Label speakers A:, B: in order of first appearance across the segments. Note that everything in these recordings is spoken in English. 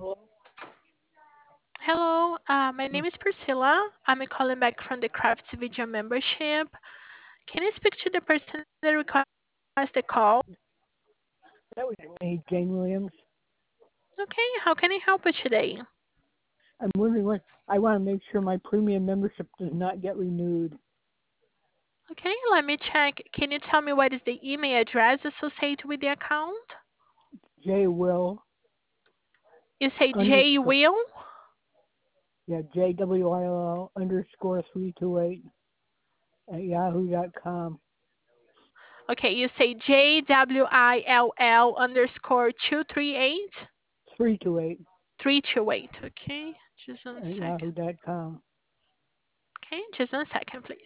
A: Hello, my
B: Mm,
A: name is Priscilla. I'm calling back from the Crafts Video membership. Can I speak to the person that requested the call?
B: That was me, Jane Williams.
A: Okay, how can I help you today?
B: I'm wondering what I want to make sure my premium membership does not get renewed.
A: Okay, let me check. Can you tell me what is the email address associated with the account?
B: J Will
A: You say J
B: underscore
A: Will?
B: JWILL underscore 328 at yahoo.com.
A: Okay, you say JWILL underscore 238
B: 328
A: 328. Okay, just one
B: at
A: second.
B: yahoo.com.
A: Okay, just one second, please.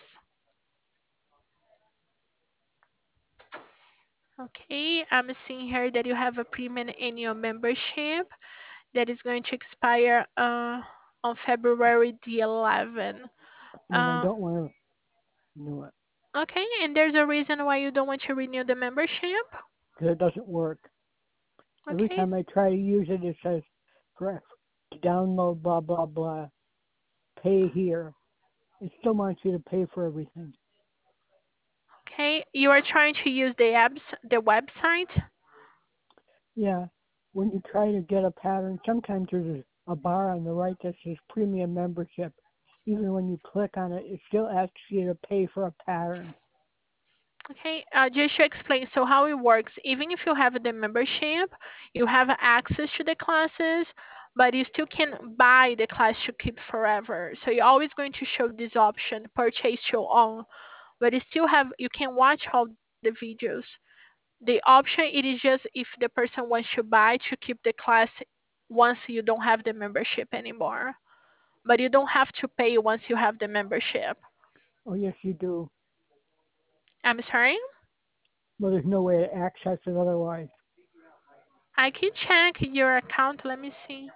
A: Okay, I'm seeing here that you have a premium annual membership that is going to expire on February the 11th.
B: And I
A: Uh,
B: don't want to renew it
A: okay, and there's a reason why you don't want to renew the membership.
B: because it doesn't work. Every
A: Okay,
B: time I try to use it, it says press to download blah blah blah, pay here. It still wants you to pay for everything.
A: okay, you are trying to use the website.
B: Yeah, when you try to get a pattern, sometimes there's a bar on the right that says premium membership. Even when you click on it, it still asks you to pay for a pattern.
A: Okay, just to explain, so how it works, even if you have the membership, you have access to the classes, but you still can buy the class to keep forever. So you're always going to show this option, purchase your own, but you can watch all the videos. The option it is just if the person wants to buy to keep the class once you don't have the membership anymore. But you don't have to pay once you have the membership.
B: Oh, yes, you do.
A: I'm sorry?
B: Well, there's no way to access it otherwise.
A: I can check your account. Let me see.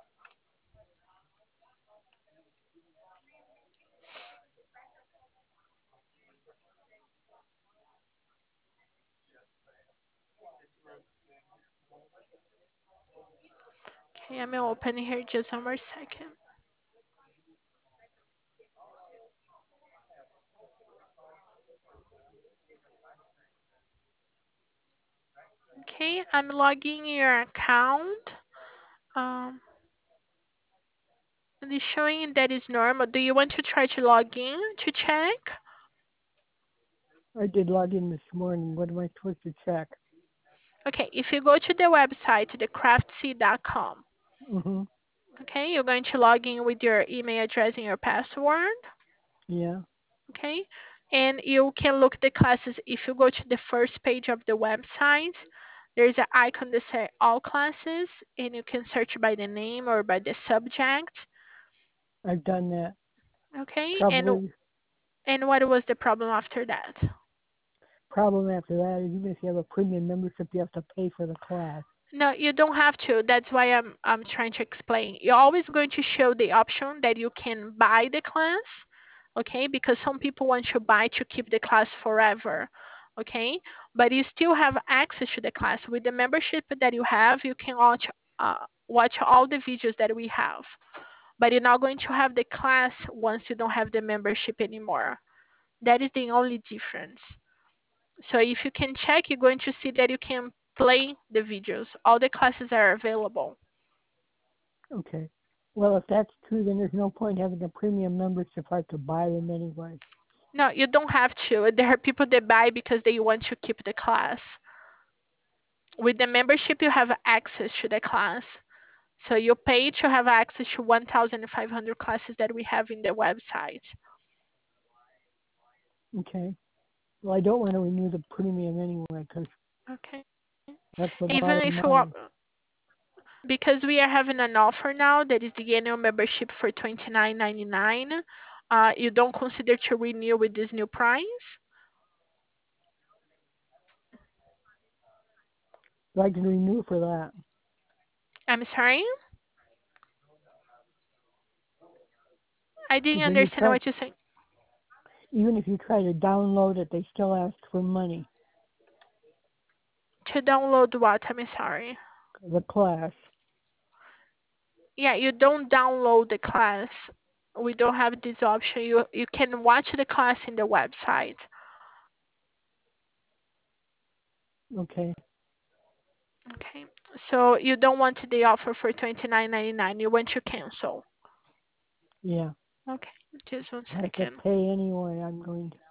A: Okay, I'm gonna open here just one more second. Okay, I'm logging your account. Um, it is showing that is normal. Do you want to try to log in to check?
B: I did log in this morning. What am I supposed to check?
A: Okay, if you go to the website, thecraftsy.com,
B: Mm-hmm.
A: okay, you're going to log in with your email address and your password,
B: Yeah,
A: okay, and you can look the classes. If you go to the first page of the website, there's an icon that says all classes, and you can search by the name or by the subject,
B: I've done that.
A: okay,
B: Probably
A: and what was the problem after that?
B: problem after that is even if you have a premium membership, you have to pay for the class.
A: No, you don't have to. That's why I'm trying to explain. You're always going to show the option that you can buy the class, okay? Because some people want to buy to keep the class forever, okay? But you still have access to the class. With the membership that you have, you can watch all the videos that we have. But you're not going to have the class once you don't have the membership anymore. That is the only difference. So if you can check, you're going to see that you can play the videos. All the classes are available.
B: Okay. Well, if that's true, then there's no point having a premium membership if I have to buy them anyway.
A: No, you don't have to. There are people that buy because they want to keep the class. With the membership, you have access to the class. So you pay to have access to 1,500 classes that we have in the website.
B: Okay. Well, I don't want to renew the premium anyway because
A: Okay.
B: that's a lot
A: Even
B: of
A: if you want,
B: money.
A: because we are having an offer now that is the annual membership for 29.99. You don't consider to renew with this new price?
B: So I can renew for that.
A: I'm sorry? I didn't
B: Because when you
A: understand
B: try,
A: what you said.
B: even if you try to download it, they still ask for money.
A: To download what? I'm sorry.
B: The class.
A: Yeah, you don't download the class. We don't have this option. You can watch the class in the website.
B: Okay.
A: Okay. So you don't want the offer for $29.99. You want to cancel.
B: Yeah.
A: Okay. Just one
B: I have to
A: second.
B: pay anyway. I'm going to.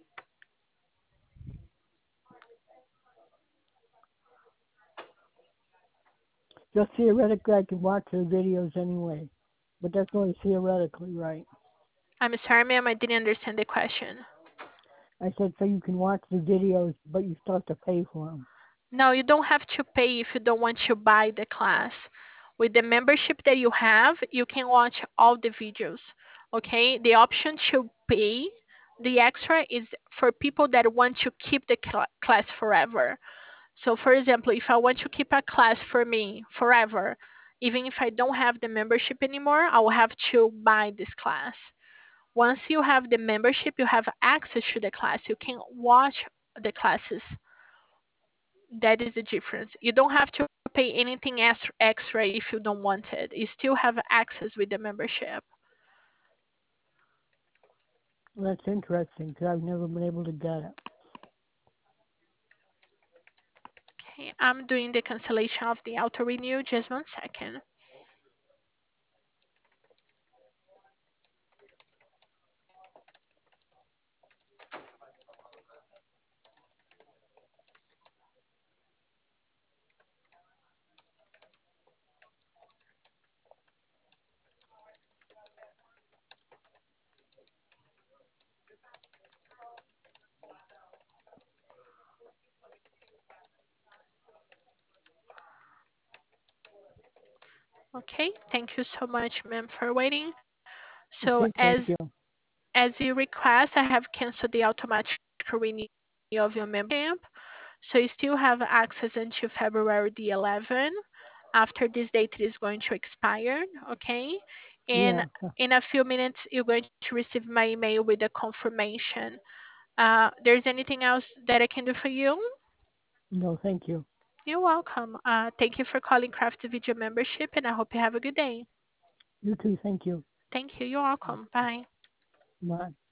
B: Just theoretically, I can watch the videos anyway, but that's only theoretically, right?
A: I'm sorry, ma'am. I didn't understand the question.
B: I said so you can watch the videos, but you still have to pay for them.
A: No, you don't have to pay if you don't want to buy the class. With the membership that you have, you can watch all the videos. Okay? The option to pay the extra is for people that want to keep the class forever. So, for example, if I want to keep a class for me forever, even if I don't have the membership anymore, I will have to buy this class. Once you have the membership, you have access to the class. You can watch the classes. That is the difference. You don't have to pay anything extra if you don't want it. You still have access with the membership.
B: Well, that's interesting because I've never been able to get it.
A: Okay, I'm doing the cancellation of the auto renew. Just one second. Okay, thank you so much, ma'am, for waiting. So
B: Okay, thank you.
A: as you request, I have canceled the automatic renewal of your membership. So you still have access until February the 11th. After this date, it is going to expire. Okay, and
B: Yeah.
A: in a few minutes, you're going to receive my email with the confirmation. There's anything else that I can do for you?
B: No, thank you.
A: You're welcome. Thank you for calling Craft Video Membership, and I hope you have a good day.
B: You too. Thank you.
A: Thank you. You're welcome. Bye.
B: Bye.